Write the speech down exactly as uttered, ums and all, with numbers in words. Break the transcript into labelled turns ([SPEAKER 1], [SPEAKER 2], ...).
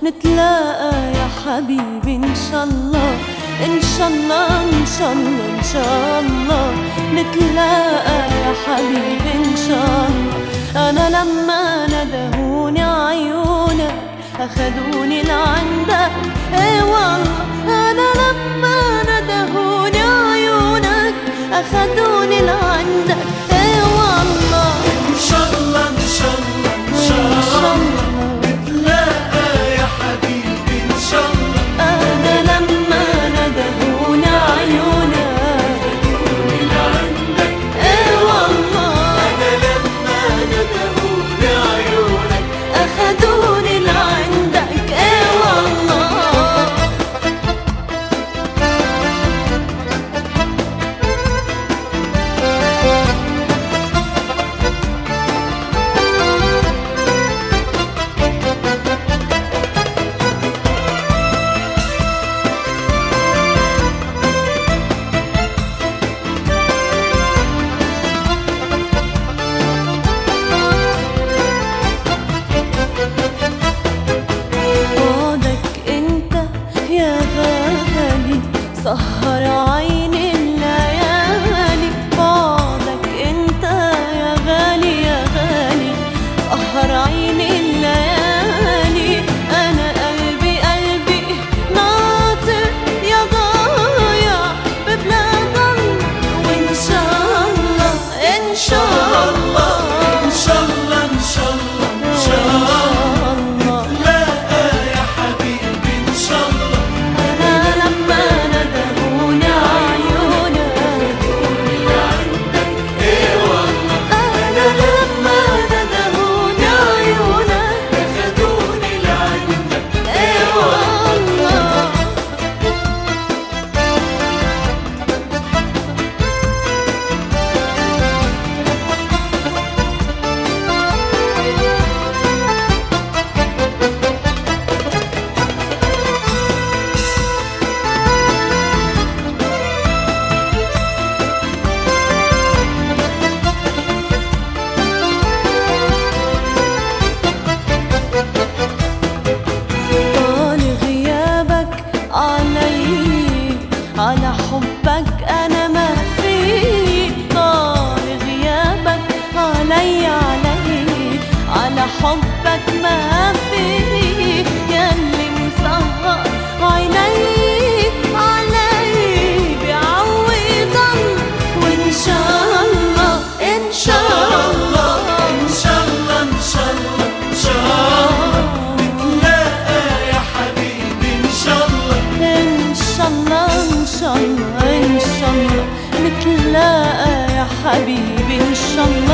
[SPEAKER 1] نتلاقى يا حبيبي إن شاء الله، إن شاء الله إن شاء الله إن شاء الله نتلاقى يا حبيبي إن شاء الله. أنا لما ندهوني عيونك أخدوني لعندك، إيه والله أنا لما ندهوني عيونك أخدوني لعندك، إيه والله
[SPEAKER 2] إن شاء الله إن شاء الله إن شاء الله نتلاقى يا حبيبي إن شاء الله.
[SPEAKER 1] أنا لما ندهوني عيونك
[SPEAKER 2] أخدوني لعندك،
[SPEAKER 1] إيه والله
[SPEAKER 2] أنا لما ندهوني عيونك
[SPEAKER 1] أخدوني لعندك، إيه والله. سهر عيني الليالي بعدك انت يا غالي يا غالي، سهر عيني الليالي. انا قلبي قلبي ناطر يا ضايع ببلاد الله، وان شاء الله ان شاء الله
[SPEAKER 2] إن شاء الله إن شاء الله إن شاء الله نتلاقى يا حبيبي إن شاء الله.
[SPEAKER 1] أنا لما ندهوني عيونك
[SPEAKER 2] أخدوني لعندك، إيه والله
[SPEAKER 1] أنا لما ندهوني عيونك
[SPEAKER 2] أخدوني لعندك،
[SPEAKER 1] إيه والله. على حبك أنا ما في، طال غيابك علي علي، على حبك ما في. ياللي مسهر عيني علي بيعوض الله، وإن شاء الله إن شاء الله
[SPEAKER 2] إن شاء الله إن شاء الله إن شاء الله نتلاقى يا حبيبي إن شاء الله.
[SPEAKER 1] إن شاء الله إن شاء الله إن شاء الله نتلاقى يا حبيبي إن شاء الله.